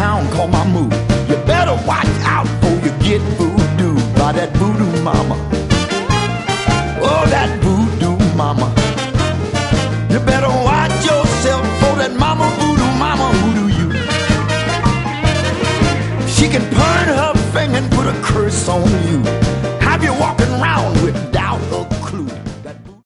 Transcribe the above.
town called Mamu. You better watch out before you get voodoo by that voodoo mama. Oh, that voodoo mama. You better watch yourself for that mama voodoo you. She can point her finger and put a curse on you. Have you walking around